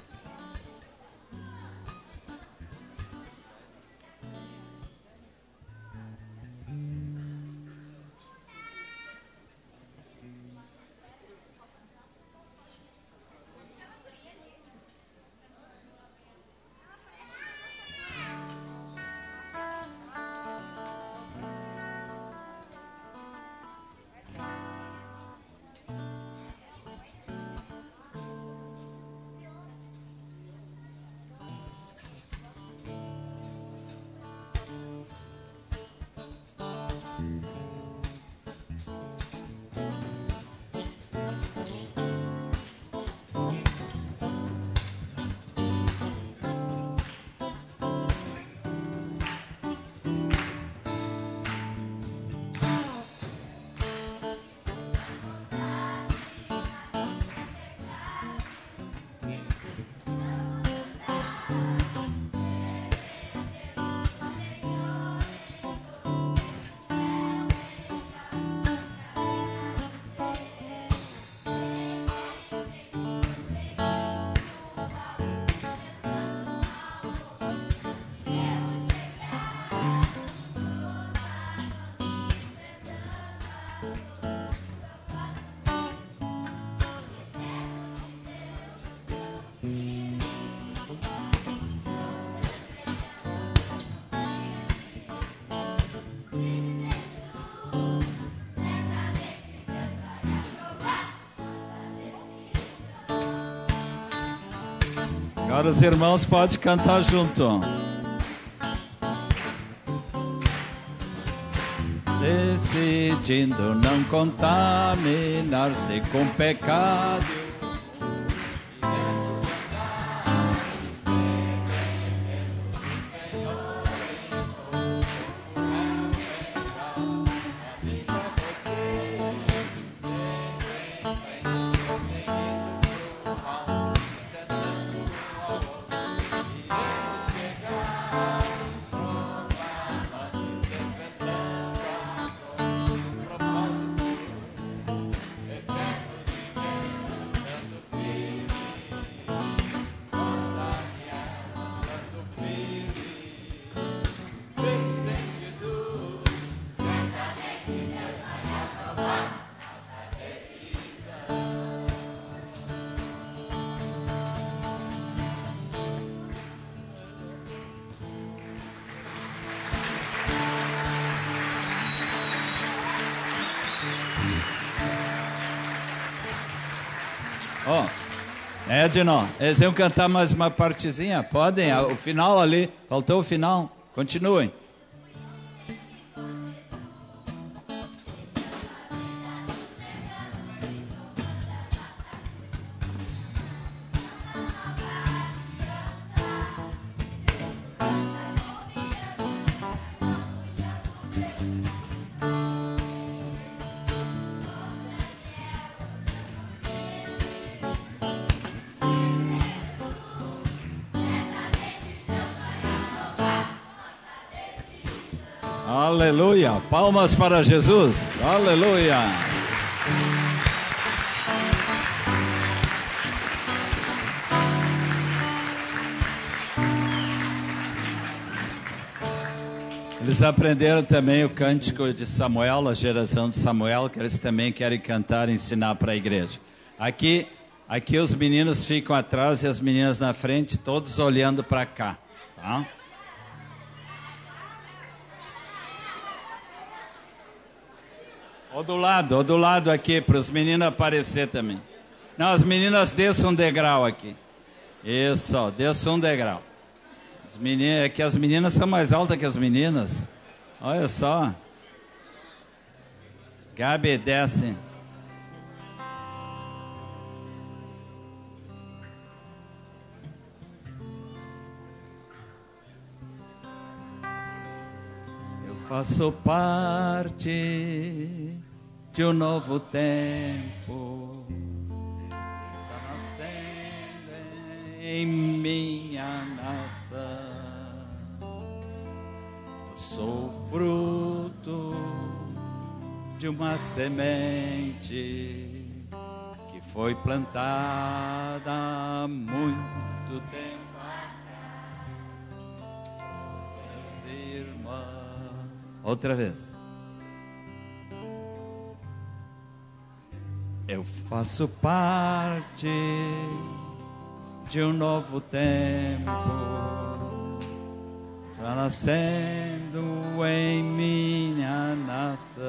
Agora os irmãos podem cantar junto. Decidindo não contaminar-se com pecado. Ó, Edno, eles iam cantar mais uma partezinha? Podem? O final ali, faltou o final. Continuem. Aleluia, palmas para Jesus, aleluia. Eles aprenderam também o cântico de Samuel, a geração de Samuel, que eles também querem cantar e ensinar para a igreja. Aqui os meninos ficam atrás e as meninas na frente, todos olhando para cá, tá? Ou do lado aqui, para os meninos aparecer também. Não, as meninas desçam um degrau aqui. Isso, desçam um degrau. É que as meninas são mais altas que as meninas. Olha só. Gabi, desce. Eu faço parte de um novo tempo, está nascendo em minha nação. Eu sou fruto de uma semente que foi plantada há muito tempo atrás. Meus irmãos, outra vez. Eu faço parte de um novo tempo, está nascendo em minha nação.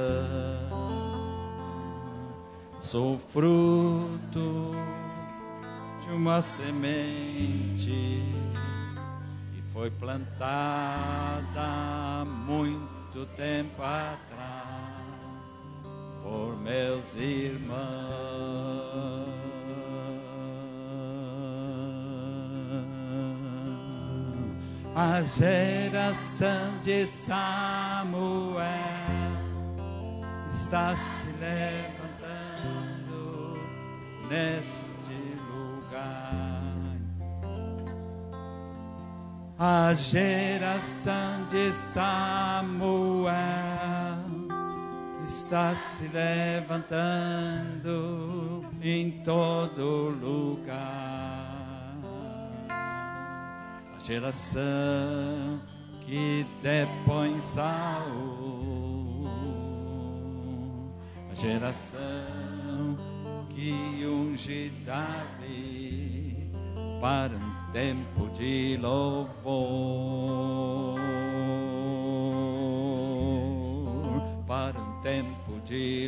Sou fruto de uma semente que foi plantada há muito tempo atrás por meus irmãos. A geração de Samuel está se levantando neste lugar. A geração de Samuel está se levantando em todo lugar. A geração que depõe Saul, a geração que unge Davi para um tempo de louvor, para um tempo de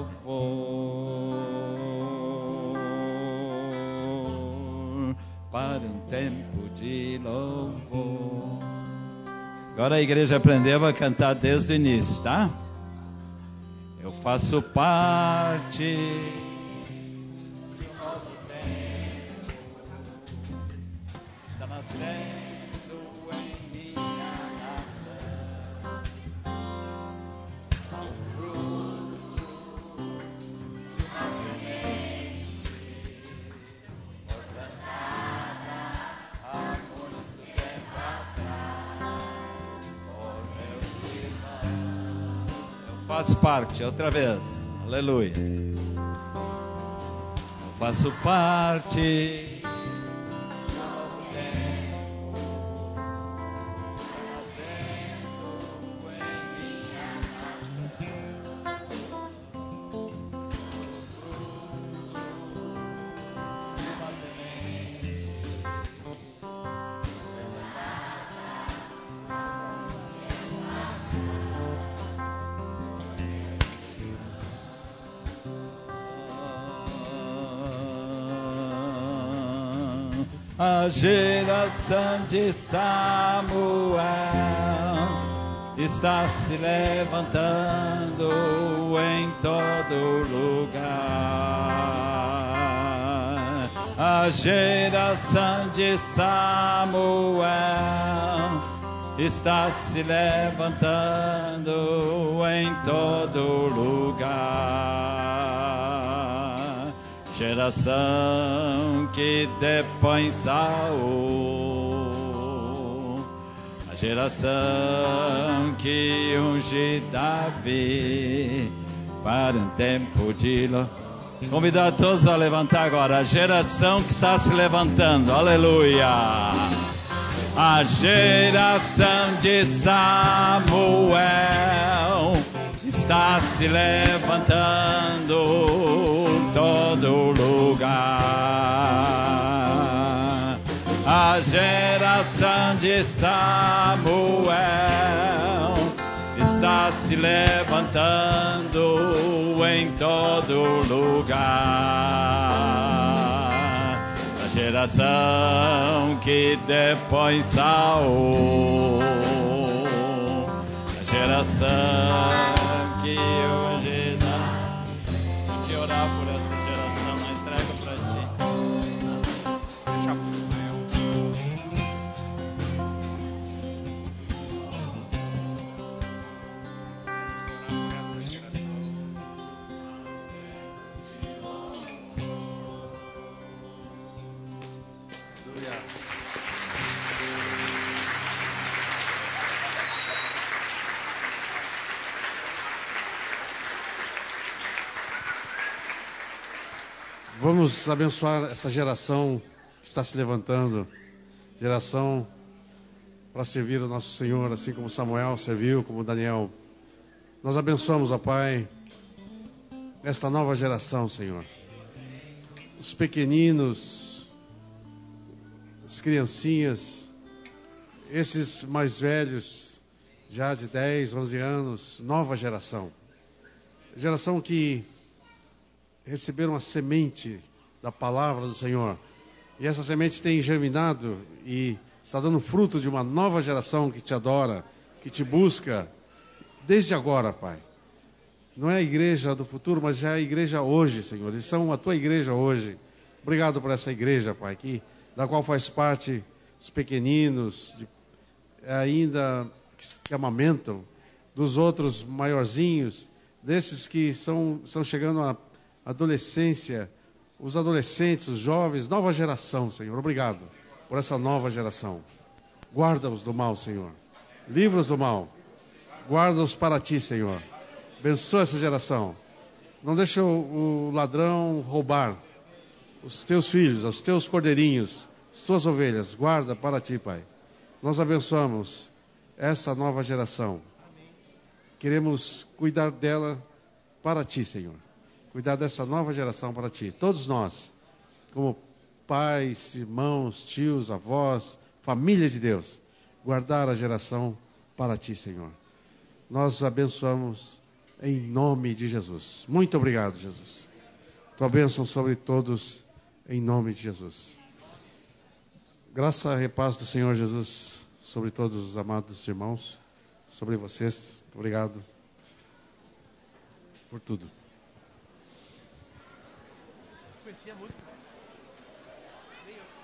louvor, para um tempo de louvor. Agora a igreja aprendeu a cantar desde o início, tá? Eu faço parte de um novo tempo, está nascendo em minha nação. Ao fruto de uma semente foi plantada há muito tempo atrás por meus irmãos. Eu faço parte, outra vez, aleluia. Eu faço parte. A geração de Samuel está se levantando em todo lugar. A geração de Samuel está se levantando em todo lugar. Geração que depõe Saul, a geração que unge Davi para um tempo de convidar todos a levantar agora. A geração que está se levantando, aleluia. A geração de Samuel está se levantando em todo lugar. A geração de Samuel está se levantando em todo lugar. A geração que depõe Saul, a geração que hoje dá. Vou te orar por essa geração, eu entrego para ti. Deixa a essa geração. Vamos abençoar essa geração que está se levantando, geração para servir o nosso Senhor, assim como Samuel serviu, como Daniel. Nós abençoamos, ó Pai, esta nova geração, Senhor. Os pequeninos, as criancinhas, esses mais velhos, já de 10, 11 anos, nova geração. Geração que receberam a semente da palavra do Senhor. E essa semente tem germinado e está dando fruto de uma nova geração que te adora, que te busca desde agora, Pai. Não é a igreja do futuro, mas já é a igreja hoje, Senhor. Eles são a tua igreja hoje. Obrigado por essa igreja, Pai, da qual faz parte os pequeninos, ainda que amamentam, dos outros maiorzinhos, desses que estão chegando à adolescência, os adolescentes, os jovens, nova geração, Senhor. Obrigado por essa nova geração. Guarda-os do mal, Senhor. Livra-os do mal. Guarda-os para ti, Senhor. Abençoa essa geração. Não deixa o ladrão roubar os teus filhos, os teus cordeirinhos, as tuas ovelhas. Guarda para ti, Pai. Nós abençoamos essa nova geração. Queremos cuidar dela para ti, Senhor. Cuidar dessa nova geração para ti. Todos nós, como pais, irmãos, tios, avós, família de Deus, guardar a geração para ti, Senhor. Nós abençoamos em nome de Jesus. Muito obrigado, Jesus. Tua bênção sobre todos, em nome de Jesus. Graça e paz do Senhor Jesus sobre todos os amados irmãos, sobre vocês. Muito obrigado por tudo. Conheci a música.